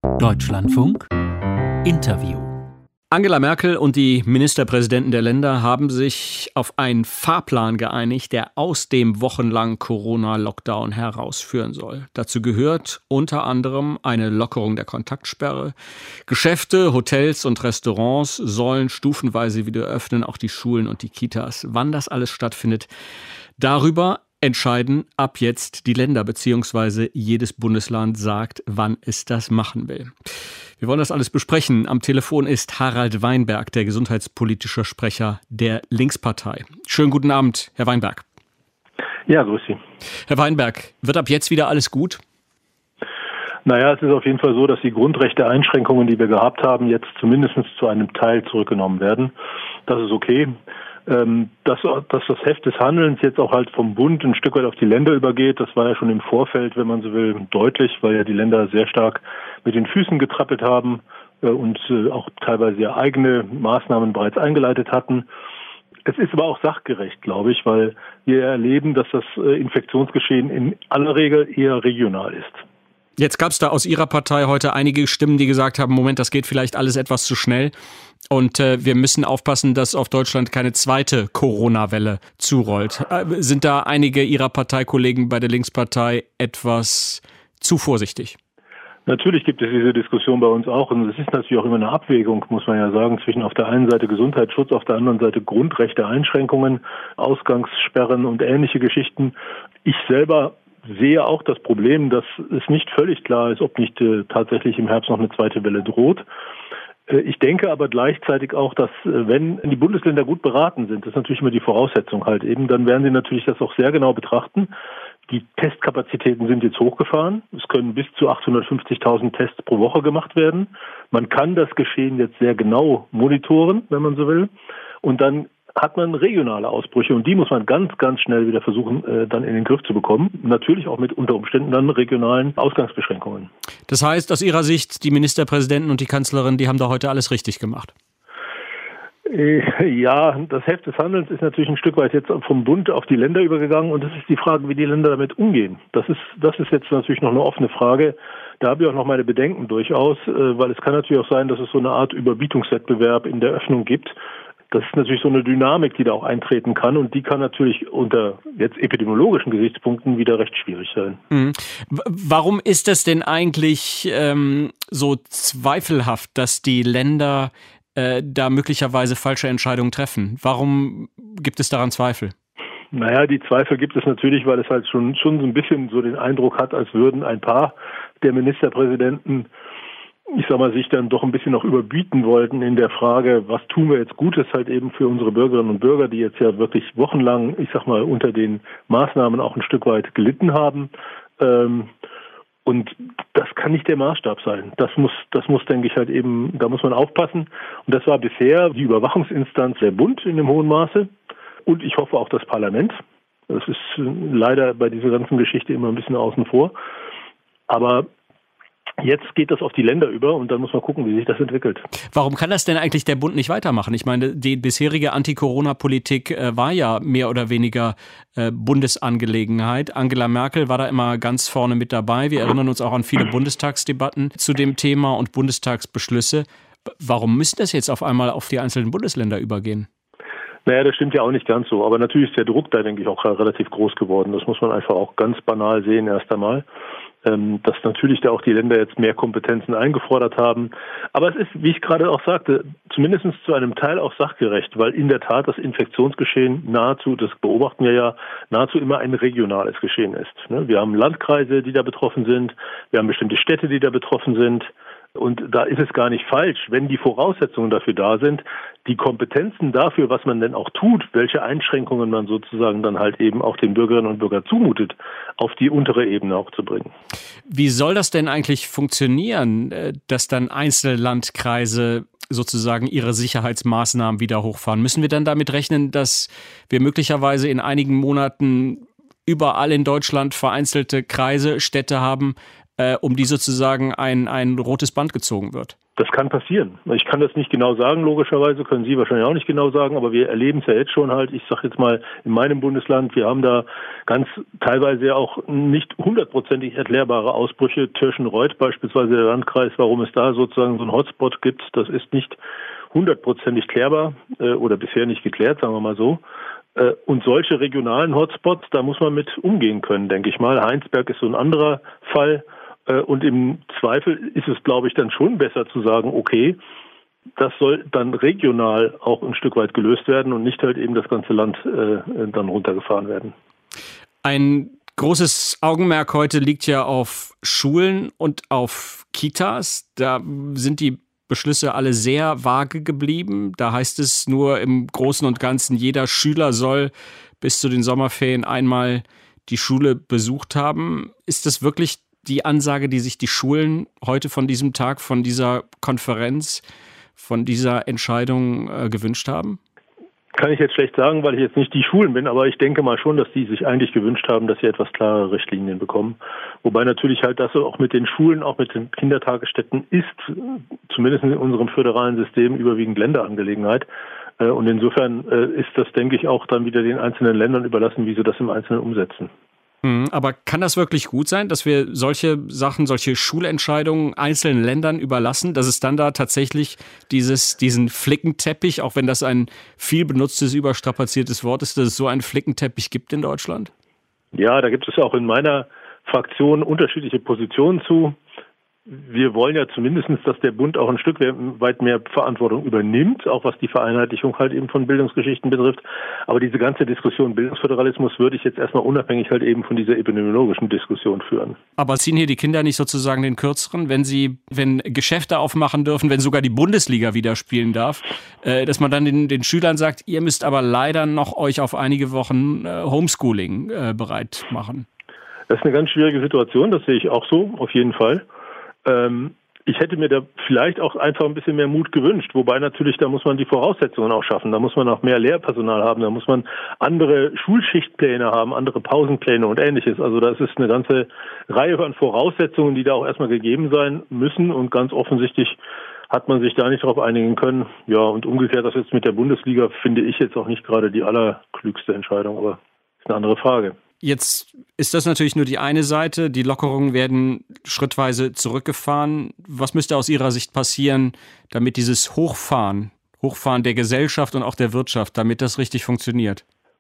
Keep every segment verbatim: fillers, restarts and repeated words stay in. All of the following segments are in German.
Deutschlandfunk Interview. Angela Merkel und die Ministerpräsidenten der Länder haben sich auf einen Fahrplan geeinigt, der aus dem wochenlangen Corona-Lockdown herausführen soll. Dazu gehört unter anderem eine Lockerung der Kontaktsperre. Geschäfte, Hotels und Restaurants sollen stufenweise wieder öffnen, auch die Schulen und die Kitas. Wann das alles stattfindet, darüber entscheiden ab jetzt die Länder, beziehungsweise jedes Bundesland sagt, wann es das machen will. Wir wollen das alles besprechen. Am Telefon ist Harald Weinberg, der gesundheitspolitische Sprecher der Linkspartei. Schönen guten Abend, Herr Weinberg. Ja, grüß Sie. Herr Weinberg, wird ab jetzt wieder alles gut? Naja, es ist auf jeden Fall so, dass die Grundrechte-Einschränkungen, die wir gehabt haben, jetzt zumindest zu einem Teil zurückgenommen werden. Das ist okay. Dass, dass das Heft des Handelns jetzt auch halt vom Bund ein Stück weit auf die Länder übergeht, das war ja schon im Vorfeld, wenn man so will, deutlich, weil ja die Länder sehr stark mit den Füßen getrappelt haben und auch teilweise ja eigene Maßnahmen bereits eingeleitet hatten. Es ist aber auch sachgerecht, glaube ich, weil wir erleben, dass das Infektionsgeschehen in aller Regel eher regional ist. Jetzt gab es da aus Ihrer Partei heute einige Stimmen, die gesagt haben, Moment, das geht vielleicht alles etwas zu schnell und äh, wir müssen aufpassen, dass auf Deutschland keine zweite Corona-Welle zurollt. Äh, sind da einige Ihrer Parteikollegen bei der Linkspartei etwas zu vorsichtig? Natürlich gibt es diese Diskussion bei uns auch und es ist natürlich auch immer eine Abwägung, muss man ja sagen, zwischen auf der einen Seite Gesundheitsschutz, auf der anderen Seite Grundrechte, Einschränkungen, Ausgangssperren und ähnliche Geschichten. Ich selber sehe auch das Problem, dass es nicht völlig klar ist, ob nicht äh, tatsächlich im Herbst noch eine zweite Welle droht. Äh, ich denke aber gleichzeitig auch, dass äh, wenn die Bundesländer gut beraten sind, das ist natürlich immer die Voraussetzung halt eben, dann werden sie natürlich das auch sehr genau betrachten. Die Testkapazitäten sind jetzt hochgefahren. Es können bis zu achthundertfünfzigtausend Tests pro Woche gemacht werden. Man kann das Geschehen jetzt sehr genau monitoren, wenn man so will. Und dann hat man regionale Ausbrüche und die muss man ganz, ganz schnell wieder versuchen, äh, dann in den Griff zu bekommen. Natürlich auch mit unter Umständen dann regionalen Ausgangsbeschränkungen. Das heißt, aus Ihrer Sicht, die Ministerpräsidenten und die Kanzlerin, die haben da heute alles richtig gemacht? Äh, ja, das Heft des Handelns ist natürlich ein Stück weit jetzt vom Bund auf die Länder übergegangen und es ist die Frage, wie die Länder damit umgehen. Das ist, das ist jetzt natürlich noch eine offene Frage. Da habe ich auch noch meine Bedenken durchaus, äh, weil es kann natürlich auch sein, dass es so eine Art Überbietungswettbewerb in der Öffnung gibt. Das ist natürlich so eine Dynamik, die da auch eintreten kann und die kann natürlich unter jetzt epidemiologischen Gesichtspunkten wieder recht schwierig sein. Mhm. Warum ist das denn eigentlich ähm, so zweifelhaft, dass die Länder äh, da möglicherweise falsche Entscheidungen treffen? Warum gibt es daran Zweifel? Naja, die Zweifel gibt es natürlich, weil es halt schon, schon so ein bisschen so den Eindruck hat, als würden ein paar der Ministerpräsidenten ich sag mal, sich dann doch ein bisschen noch überbieten wollten in der Frage, was tun wir jetzt Gutes halt eben für unsere Bürgerinnen und Bürger, die jetzt ja wirklich wochenlang, ich sag mal, unter den Maßnahmen auch ein Stück weit gelitten haben. Und das kann nicht der Maßstab sein. Das muss, das muss, denke ich, halt eben, da muss man aufpassen. Und das war bisher die Überwachungsinstanz der Bund in dem hohen Maße. Und ich hoffe auch das Parlament. Das ist leider bei dieser ganzen Geschichte immer ein bisschen außen vor. Aber jetzt geht das auf die Länder über und dann muss man gucken, wie sich das entwickelt. Warum kann das denn eigentlich der Bund nicht weitermachen? Ich meine, die bisherige Anti-Corona-Politik äh, war ja mehr oder weniger äh, Bundesangelegenheit. Angela Merkel war da immer ganz vorne mit dabei. Wir erinnern uns auch an viele Bundestagsdebatten zu dem Thema und Bundestagsbeschlüsse. Warum müssen das jetzt auf einmal auf die einzelnen Bundesländer übergehen? Naja, das stimmt ja auch nicht ganz so. Aber natürlich ist der Druck da, denke ich, auch relativ groß geworden. Das muss man einfach auch ganz banal sehen erst einmal. Dass natürlich da auch die Länder jetzt mehr Kompetenzen eingefordert haben. Aber es ist, wie ich gerade auch sagte, zumindest zu einem Teil auch sachgerecht, weil in der Tat das Infektionsgeschehen nahezu, das beobachten wir ja, nahezu immer ein regionales Geschehen ist. Wir haben Landkreise, die da betroffen sind, wir haben bestimmte Städte, die da betroffen sind. Und da ist es gar nicht falsch, wenn die Voraussetzungen dafür da sind, die Kompetenzen dafür, was man denn auch tut, welche Einschränkungen man sozusagen dann halt eben auch den Bürgerinnen und Bürgern zumutet, auf die untere Ebene auch zu bringen. Wie soll das denn eigentlich funktionieren, dass dann Einzellandkreise sozusagen ihre Sicherheitsmaßnahmen wieder hochfahren? Müssen wir dann damit rechnen, dass wir möglicherweise in einigen Monaten überall in Deutschland vereinzelte Kreise, Städte haben, äh, um die sozusagen ein, ein rotes Band gezogen wird? Das kann passieren. Ich kann das nicht genau sagen, logischerweise, können Sie wahrscheinlich auch nicht genau sagen, aber wir erleben es ja jetzt schon halt, ich sage jetzt mal in meinem Bundesland, wir haben da ganz teilweise ja auch nicht hundertprozentig erklärbare Ausbrüche. Tirschenreuth beispielsweise, der Landkreis, warum es da sozusagen so einen Hotspot gibt, das ist nicht hundertprozentig klärbar äh, oder bisher nicht geklärt, sagen wir mal so. Äh, und solche regionalen Hotspots, da muss man mit umgehen können, denke ich mal. Heinsberg ist so ein anderer Fall. Und im Zweifel ist es, glaube ich, dann schon besser zu sagen, okay, das soll dann regional auch ein Stück weit gelöst werden und nicht halt eben das ganze Land äh, dann runtergefahren werden. Ein großes Augenmerk heute liegt ja auf Schulen und auf Kitas. Da sind die Beschlüsse alle sehr vage geblieben. Da heißt es nur im Großen und Ganzen, jeder Schüler soll bis zu den Sommerferien einmal die Schule besucht haben. Ist das wirklich die Ansage, die sich die Schulen heute von diesem Tag, von dieser Konferenz, von dieser Entscheidung äh, gewünscht haben? Kann ich jetzt schlecht sagen, weil ich jetzt nicht die Schulen bin, aber ich denke mal schon, dass die sich eigentlich gewünscht haben, dass sie etwas klare Richtlinien bekommen. Wobei natürlich halt das auch mit den Schulen, auch mit den Kindertagesstätten ist, zumindest in unserem föderalen System, überwiegend Länderangelegenheit. Und insofern ist das, denke ich, auch dann wieder den einzelnen Ländern überlassen, wie sie das im Einzelnen umsetzen. Aber kann das wirklich gut sein, dass wir solche Sachen, solche Schulentscheidungen einzelnen Ländern überlassen, dass es dann da tatsächlich dieses, diesen Flickenteppich, auch wenn das ein viel benutztes, überstrapaziertes Wort ist, dass es so einen Flickenteppich gibt in Deutschland? Ja, da gibt es auch in meiner Fraktion unterschiedliche Positionen zu. Wir wollen ja zumindest, dass der Bund auch ein Stück weit mehr Verantwortung übernimmt, auch was die Vereinheitlichung halt eben von Bildungsgeschichten betrifft. Aber diese ganze Diskussion Bildungsföderalismus würde ich jetzt erstmal unabhängig halt eben von dieser epidemiologischen Diskussion führen. Aber ziehen hier die Kinder nicht sozusagen den Kürzeren, wenn sie, wenn Geschäfte aufmachen dürfen, wenn sogar die Bundesliga wieder spielen darf, äh, dass man dann den, den Schülern sagt, ihr müsst aber leider noch euch auf einige Wochen äh, Homeschooling äh, bereit machen? Das ist eine ganz schwierige Situation, das sehe ich auch so, auf jeden Fall. Ich hätte mir da vielleicht auch einfach ein bisschen mehr Mut gewünscht, wobei natürlich, da muss man die Voraussetzungen auch schaffen, da muss man auch mehr Lehrpersonal haben, da muss man andere Schulschichtpläne haben, andere Pausenpläne und ähnliches. Also das ist eine ganze Reihe von Voraussetzungen, die da auch erstmal gegeben sein müssen und ganz offensichtlich hat man sich da nicht darauf einigen können. Ja, und umgekehrt, das jetzt mit der Bundesliga finde ich jetzt auch nicht gerade die allerklügste Entscheidung, aber ist eine andere Frage. Jetzt ist das natürlich nur die eine Seite. Die Lockerungen werden schrittweise zurückgefahren. Was müsste aus Ihrer Sicht passieren, damit dieses Hochfahren, Hochfahren der Gesellschaft und auch der Wirtschaft, damit das richtig funktioniert?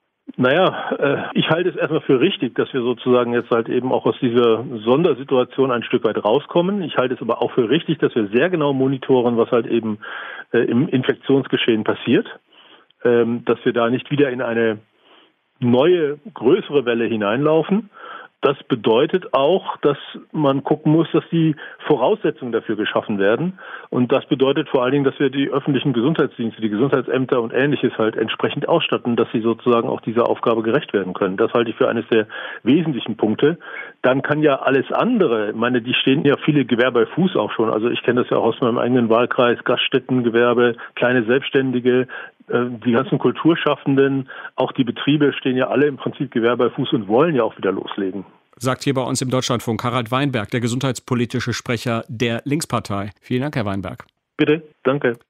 Naja, ich halte es erstmal für richtig, dass wir sozusagen jetzt halt eben auch aus dieser Sondersituation ein Stück weit rauskommen. Ich halte es aber auch für richtig, dass wir sehr genau monitoren, was halt eben im Infektionsgeschehen passiert, dass wir da nicht wieder in eine neue, größere Welle hineinlaufen. Das bedeutet auch, dass man gucken muss, dass die Voraussetzungen dafür geschaffen werden. Und das bedeutet vor allen Dingen, dass wir die öffentlichen Gesundheitsdienste, die Gesundheitsämter und Ähnliches halt entsprechend ausstatten, dass sie sozusagen auch dieser Aufgabe gerecht werden können. Das halte ich für eines der wesentlichen Punkte. Dann kann ja alles andere, ich meine, die stehen ja viele Gewerbe bei Fuß auch schon. Also ich kenne das ja auch aus meinem eigenen Wahlkreis, Gaststättengewerbe, kleine Selbstständige, die ganzen Kulturschaffenden, auch die Betriebe stehen ja alle im Prinzip Gewerbe bei Fuß und wollen ja auch wieder loslegen. Sagt hier bei uns im Deutschlandfunk Harald Weinberg, der gesundheitspolitische Sprecher der Linkspartei. Vielen Dank, Herr Weinberg. Bitte, danke.